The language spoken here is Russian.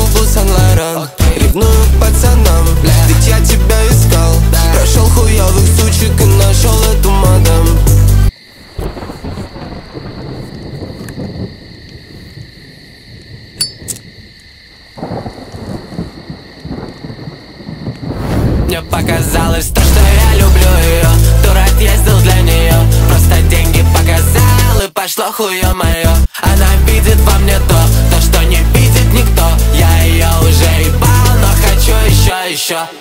шубу Сан-Лоран. Ревную к пацанам, ведь я тебя искал. Прошел хуёвых сучек и нашел эту мадам. Мне показалось то, что я люблю ее. Тур отъездил для нее, просто деньги показал, и пошло хуё моё. Она видит во мне то, что не видит никто. Я ее уже ебал, но хочу еще.